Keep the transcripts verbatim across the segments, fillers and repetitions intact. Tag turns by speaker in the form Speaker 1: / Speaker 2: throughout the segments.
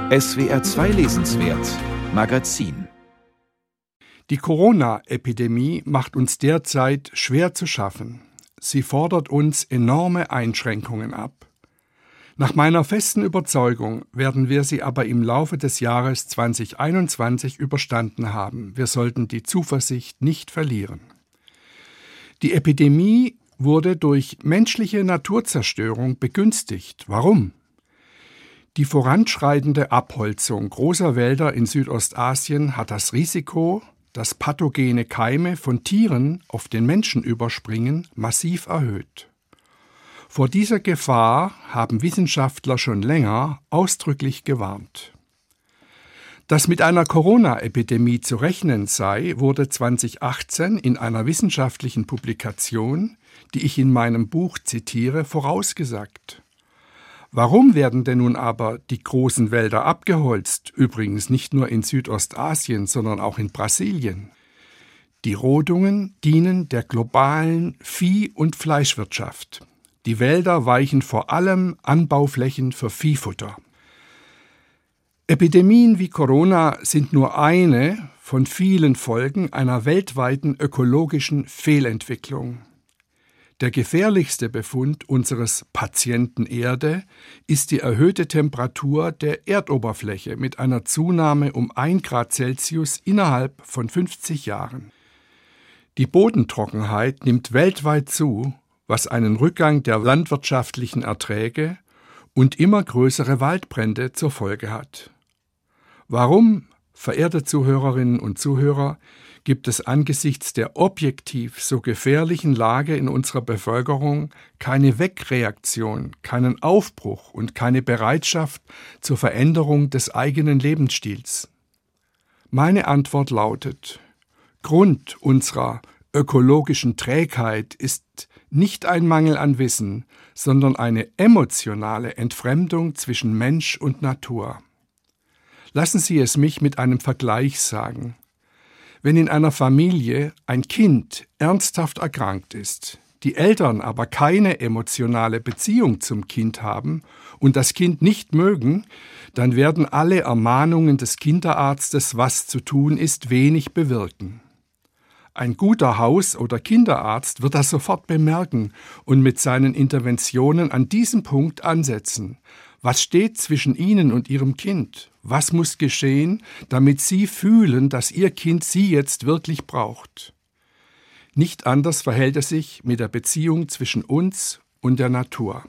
Speaker 1: S W R zwei Lesenswert Magazin.
Speaker 2: Die Corona-Epidemie macht uns derzeit schwer zu schaffen. Sie fordert uns enorme Einschränkungen ab. Nach meiner festen Überzeugung werden wir sie aber im Laufe des Jahres zwanzig einundzwanzig überstanden haben. Wir sollten die Zuversicht nicht verlieren. Die Epidemie wurde durch menschliche Naturzerstörung begünstigt. Warum? Die voranschreitende Abholzung großer Wälder in Südostasien hat das Risiko, dass pathogene Keime von Tieren auf den Menschen überspringen, massiv erhöht. Vor dieser Gefahr haben Wissenschaftler schon länger ausdrücklich gewarnt. Dass mit einer Corona-Epidemie zu rechnen sei, wurde zwanzig achtzehn in einer wissenschaftlichen Publikation, die ich in meinem Buch zitiere, vorausgesagt. Warum werden denn nun aber die großen Wälder abgeholzt, übrigens nicht nur in Südostasien, sondern auch in Brasilien? Die Rodungen dienen der globalen Vieh- und Fleischwirtschaft. Die Wälder weichen vor allem Anbauflächen für Viehfutter. Epidemien wie Corona sind nur eine von vielen Folgen einer weltweiten ökologischen Fehlentwicklung. Der gefährlichste Befund unseres Patienten Erde ist die erhöhte Temperatur der Erdoberfläche mit einer Zunahme um ein Grad Celsius innerhalb von fünfzig Jahren. Die Bodentrockenheit nimmt weltweit zu, was einen Rückgang der landwirtschaftlichen Erträge und immer größere Waldbrände zur Folge hat. Warum, verehrte Zuhörerinnen und Zuhörer, gibt es angesichts der objektiv so gefährlichen Lage in unserer Bevölkerung keine Wegreaktion, keinen Aufbruch und keine Bereitschaft zur Veränderung des eigenen Lebensstils? Meine Antwort lautet: Grund unserer ökologischen Trägheit ist nicht ein Mangel an Wissen, sondern eine emotionale Entfremdung zwischen Mensch und Natur. Lassen Sie es mich mit einem Vergleich sagen. Wenn in einer Familie ein Kind ernsthaft erkrankt ist, die Eltern aber keine emotionale Beziehung zum Kind haben und das Kind nicht mögen, dann werden alle Ermahnungen des Kinderarztes, was zu tun ist, wenig bewirken. Ein guter Haus- oder Kinderarzt wird das sofort bemerken und mit seinen Interventionen an diesem Punkt ansetzen. Was steht zwischen Ihnen und Ihrem Kind? Was muss geschehen, damit Sie fühlen, dass Ihr Kind Sie jetzt wirklich braucht? Nicht anders verhält es sich mit der Beziehung zwischen uns und der Natur.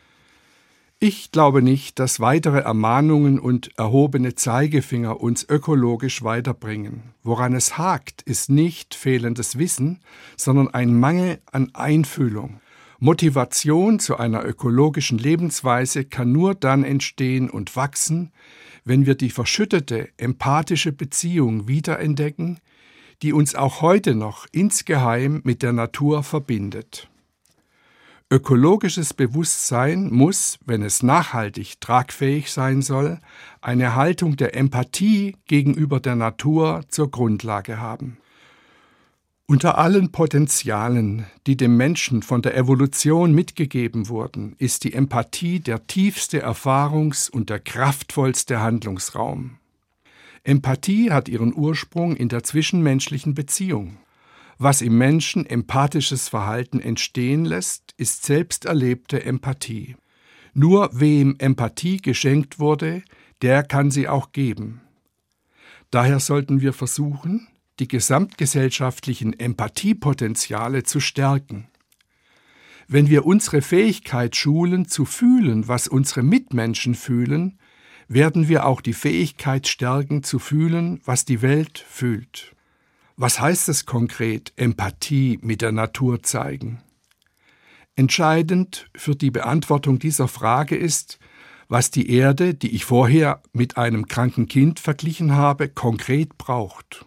Speaker 2: Ich glaube nicht, dass weitere Ermahnungen und erhobene Zeigefinger uns ökologisch weiterbringen. Woran es hakt, ist nicht fehlendes Wissen, sondern ein Mangel an Einfühlung. Motivation zu einer ökologischen Lebensweise kann nur dann entstehen und wachsen, wenn wir die verschüttete, empathische Beziehung wiederentdecken, die uns auch heute noch insgeheim mit der Natur verbindet. Ökologisches Bewusstsein muss, wenn es nachhaltig tragfähig sein soll, eine Haltung der Empathie gegenüber der Natur zur Grundlage haben. Unter allen Potenzialen, die dem Menschen von der Evolution mitgegeben wurden, ist die Empathie der tiefste Erfahrungs- und der kraftvollste Handlungsraum. Empathie hat ihren Ursprung in der zwischenmenschlichen Beziehung. Was im Menschen empathisches Verhalten entstehen lässt, ist selbst erlebte Empathie. Nur wem Empathie geschenkt wurde, der kann sie auch geben. Daher sollten wir versuchen, die gesamtgesellschaftlichen Empathiepotenziale zu stärken. Wenn wir unsere Fähigkeit schulen, zu fühlen, was unsere Mitmenschen fühlen, werden wir auch die Fähigkeit stärken, zu fühlen, was die Welt fühlt. Was heißt es konkret, Empathie mit der Natur zeigen? Entscheidend für die Beantwortung dieser Frage ist, was die Erde, die ich vorher mit einem kranken Kind verglichen habe, konkret braucht.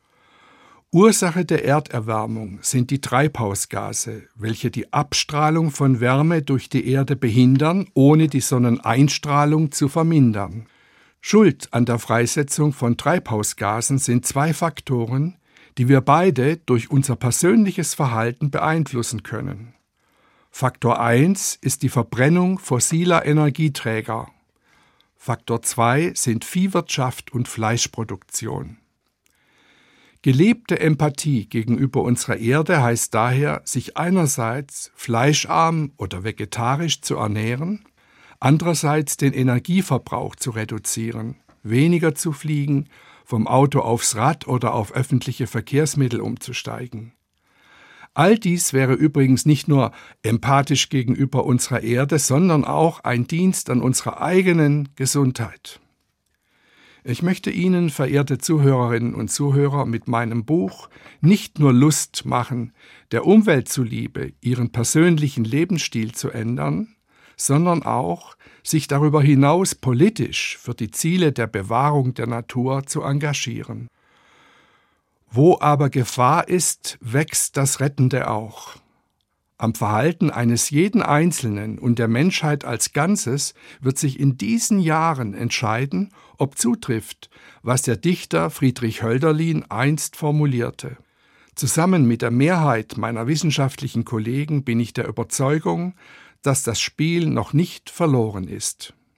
Speaker 2: Ursache der Erderwärmung sind die Treibhausgase, welche die Abstrahlung von Wärme durch die Erde behindern, ohne die Sonneneinstrahlung zu vermindern. Schuld an der Freisetzung von Treibhausgasen sind zwei Faktoren, die wir beide durch unser persönliches Verhalten beeinflussen können. Faktor eins ist die Verbrennung fossiler Energieträger. Faktor zwei sind Viehwirtschaft und Fleischproduktion. Gelebte Empathie gegenüber unserer Erde heißt daher, sich einerseits fleischarm oder vegetarisch zu ernähren, andererseits den Energieverbrauch zu reduzieren, weniger zu fliegen, vom Auto aufs Rad oder auf öffentliche Verkehrsmittel umzusteigen. All dies wäre übrigens nicht nur empathisch gegenüber unserer Erde, sondern auch ein Dienst an unserer eigenen Gesundheit. Ich möchte Ihnen, verehrte Zuhörerinnen und Zuhörer, mit meinem Buch nicht nur Lust machen, der Umwelt zuliebe Ihren persönlichen Lebensstil zu ändern, sondern auch, sich darüber hinaus politisch für die Ziele der Bewahrung der Natur zu engagieren. Wo aber Gefahr ist, wächst das Rettende auch. Am Verhalten eines jeden Einzelnen und der Menschheit als Ganzes wird sich in diesen Jahren entscheiden, ob zutrifft, was der Dichter Friedrich Hölderlin einst formulierte. Zusammen mit der Mehrheit meiner wissenschaftlichen Kollegen bin ich der Überzeugung, dass das Spiel noch nicht verloren ist.